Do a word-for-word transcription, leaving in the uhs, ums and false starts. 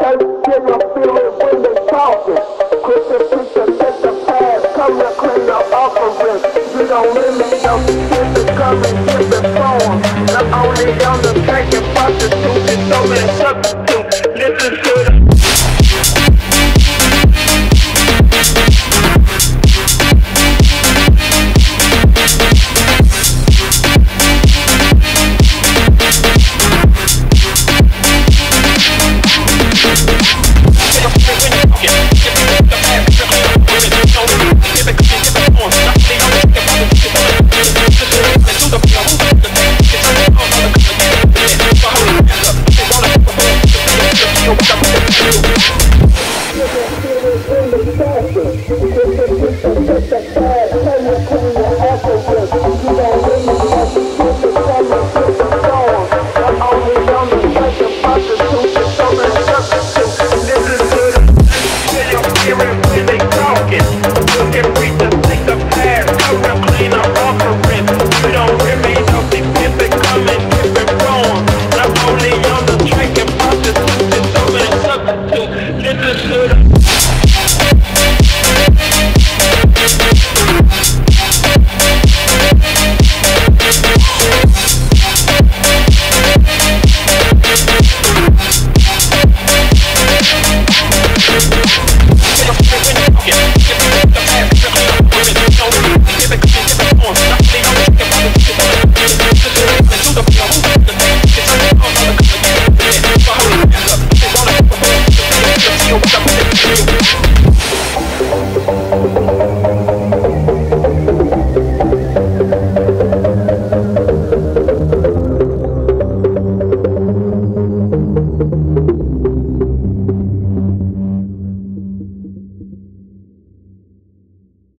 church didn't feel it when they talking. Christian preacher, take the past, come to clean the offering. You don't really know.